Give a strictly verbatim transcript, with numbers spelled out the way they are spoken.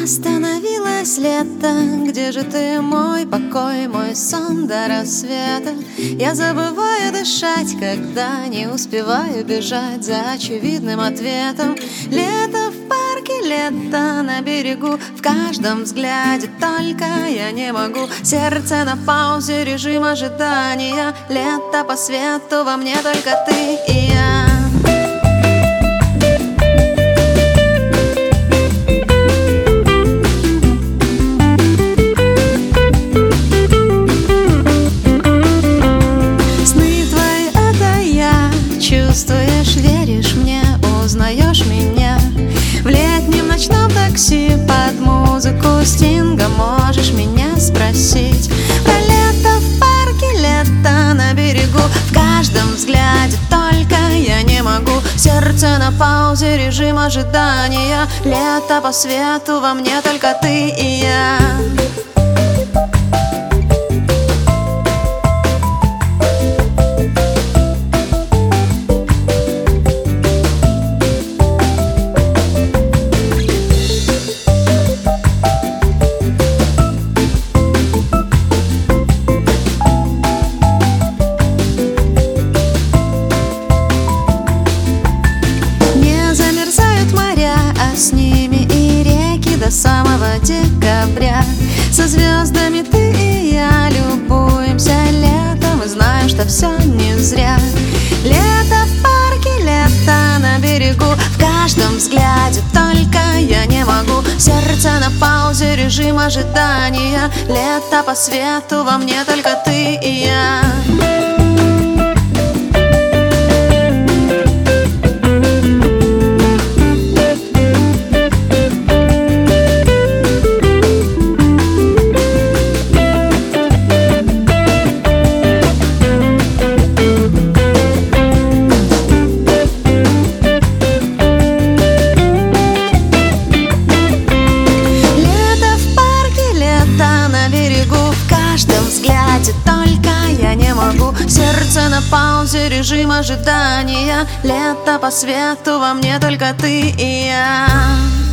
Остановилось лето, где же ты, мой покой, мой сон до рассвета? Я забываю дышать, когда не успеваю бежать за очевидным ответом. Лето в парке, лето на берегу, в каждом взгляде только я не могу. Сердце на паузе, режим ожидания. Лето по свету, во мне только ты и я. Чувствуешь, веришь мне, узнаешь меня. В летнем ночном такси под музыку Стинга можешь меня спросить про лето в парке, лето на берегу, в каждом взгляде только я не могу. Сердце на паузе, режим ожидания. Лето по свету, во мне только ты и я. С ними и реки до самого декабря. Со звездами ты и я любуемся летом и знаем, что все не зря. Лето в парке, лето на берегу, в каждом взгляде только я не могу. Сердце на паузе, режим ожидания. Лето по свету, во мне только ты и я. Только я не могу. Сердце на паузе, режим ожидания. Лето по свету, во мне только ты и я.